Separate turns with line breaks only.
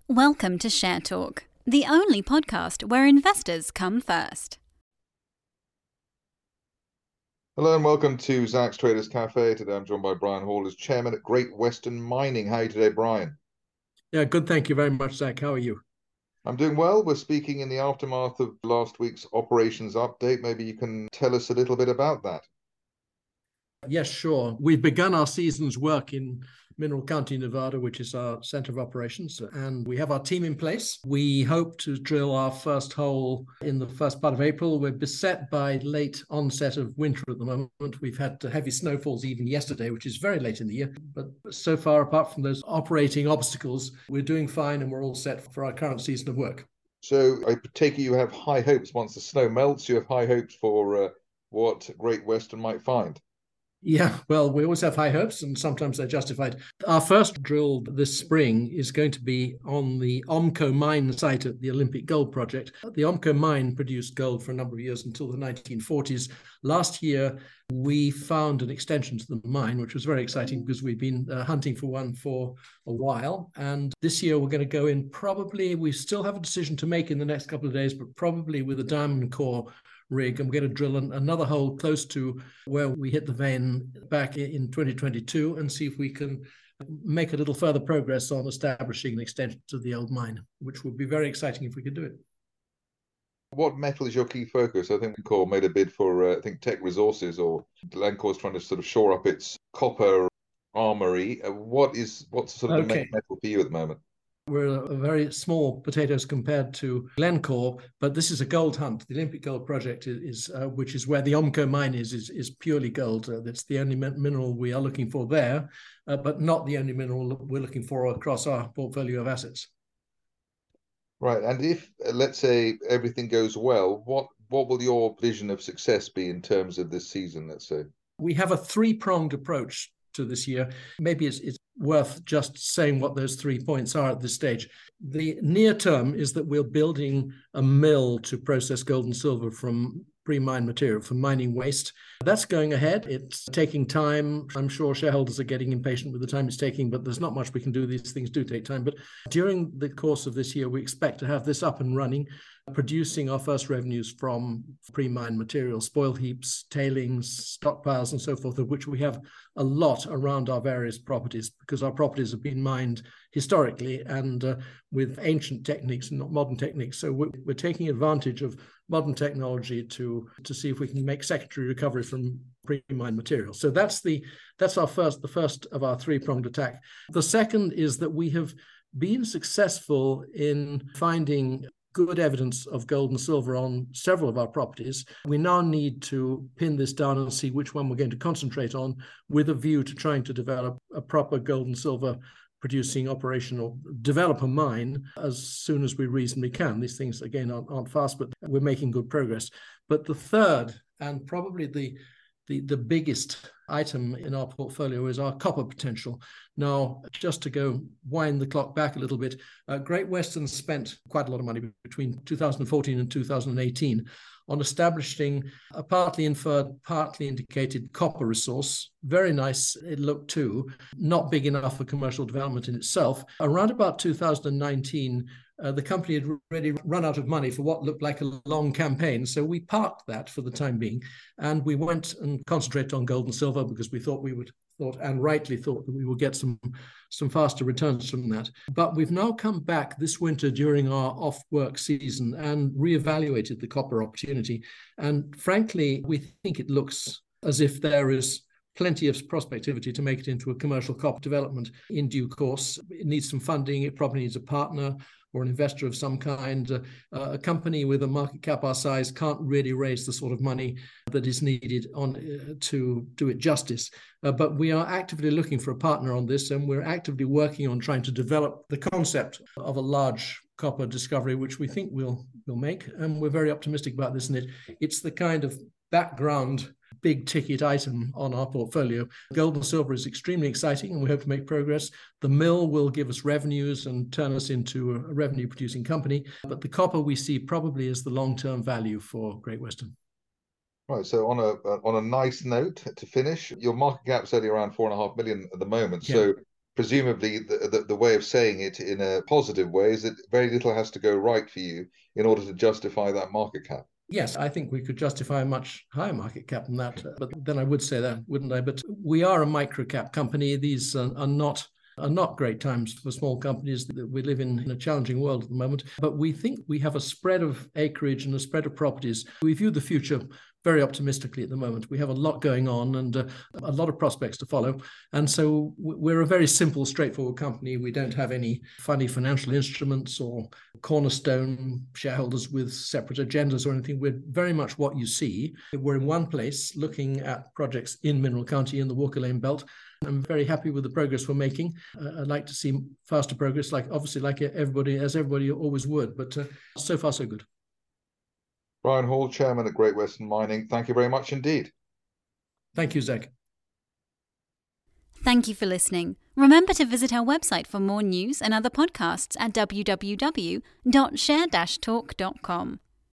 Welcome to Share Talk, the only podcast where investors come first.
Hello and welcome to Zacks Traders Cafe. Today I'm joined by Brian Hall as chairman at Great Western Mining. How are you today, Brian?
Yeah, good. Thank you very much, Zach. How are you?
I'm doing well. We're speaking in the aftermath of last week's operations update. Maybe you can tell us a little bit about that.
Yes, sure. We've begun our season's work in Mineral County, Nevada, which is our center of operations, and we have our team in place. We hope to drill our first hole in the first part of April. We're beset by late onset of winter at the moment. We've had heavy snowfalls even yesterday, which is very late in the year. But so far, apart from those operating obstacles, we're doing fine and we're all set for our current season of work.
So I take it you have high hopes once the snow melts. You have high hopes for what Great Western might find.
Yeah, well, we always have high hopes and sometimes they're justified. Our first drill this spring is going to be on the Omco mine site at the Olympic Gold Project. The Omco mine produced gold for a number of years until the 1940s. Last year, we found an extension to the mine, which was very exciting because we've been hunting for one for a while. And this year, we're going to go in probably, we still have a decision to make in the next couple of days, but probably with a diamond core rig. I'm going to drill another hole close to where we hit the vein back in 2022 and see if we can make a little further progress on establishing an extension to the old mine, which would be very exciting if we could do it.
What metal is your key focus? I think Glencore made a bid for, Teck Resources, or Glencore's trying to sort of shore up its copper armory. What's sort of the main metal for you at the moment?
We're a very small potatoes compared to Glencore, but this is a gold hunt. The Olympic Gold Project is which is where the Omco mine is purely gold. That's the only mineral we are looking for there, but not the only mineral we're looking for across our portfolio of assets.
Right, and if let's say everything goes well, what will your vision of success be in terms of this season? Let's say
we have a three-pronged approach to this year. Maybe it's worth just saying what those 3 points are at this stage. The near term is that we're building a mill to process gold and silver from pre-mine material, from mining waste. That's going ahead. It's taking time. I'm sure shareholders are getting impatient with the time it's taking, but there's not much we can do. These things do take time. But during the course of this year, we expect to have this up and running, producing our first revenues from pre-mine material, spoil heaps, tailings, stockpiles, and so forth, of which we have a lot around our various properties, because our properties have been mined historically and with ancient techniques and not modern techniques. So we're taking advantage of modern technology to see if we can make secondary recovery from pre-mine material. So that's the first of our three-pronged attack. The second is that we have been successful in finding good evidence of gold and silver on several of our properties. We now need to pin this down and see which one we're going to concentrate on, with a view to trying to develop a proper gold and silver producing operation, or develop a mine as soon as we reasonably can. These things, again, aren't fast, but we're making good progress. But the third, and probably the biggest item in our portfolio, is our copper potential. Now, just to go wind the clock back a little bit, Great Western spent quite a lot of money between 2014 and 2018 on establishing a partly inferred, partly indicated copper resource. Very nice it looked too, not big enough for commercial development in itself. Around about 2019, the company had already run out of money for what looked like a long campaign. So we parked that for the time being, and we went and concentrated on gold and silver because we thought and rightly thought that we would get some faster returns from that. But we've now come back this winter during our off-work season and reevaluated the copper opportunity. And frankly, we think it looks as if there is plenty of prospectivity to make it into a commercial copper development in due course. It needs some funding. It probably needs a partner or an investor of some kind. A company with a market cap our size can't really raise the sort of money that is needed to do it justice. But we are actively looking for a partner on this, and we're actively working on trying to develop the concept of a large copper discovery, which we think we'll make. And we're very optimistic about this, and it's the kind of background big ticket item on our portfolio. Gold and silver is extremely exciting, and we hope to make progress. The mill will give us revenues and turn us into a revenue producing company, but the copper we see probably is the long-term value for Great Western.
Right, so on a nice note to finish, your market cap's only around 4.5 million at the moment.
Yeah.
So presumably the way of saying it in a positive way is that very little has to go right for you in order to justify that market cap.
Yes, I think we could justify a much higher market cap than that, but then I would say that, wouldn't I? But we are a micro cap company. These are not great times for small companies. We live in a challenging world at the moment, but we think we have a spread of acreage and a spread of properties. We view the future very optimistically at the moment. We have a lot going on and a lot of prospects to follow. And so we're a very simple, straightforward company. We don't have any funny financial instruments or cornerstone shareholders with separate agendas or anything. We're very much what you see. We're in one place looking at projects in Mineral County in the Walker Lane Belt. I'm very happy with the progress we're making. I'd like to see faster progress, like everybody always would, but so far so good.
Brian Hall, Chairman at Great Western Mining, thank you very much indeed.
Thank you, Zach.
Thank you for listening. Remember to visit our website for more news and other podcasts at www.share-talk.com.